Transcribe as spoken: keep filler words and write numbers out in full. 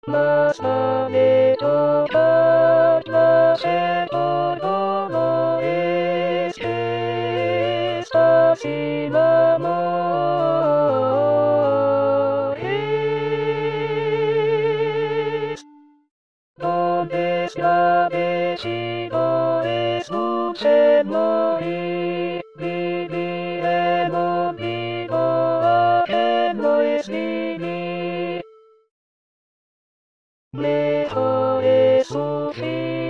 Más vale tocar clase todo lo es que está sin amores. Donde está vencido es mucho morir, vivir en olvido a que no es vivir. Mejor es sufrir.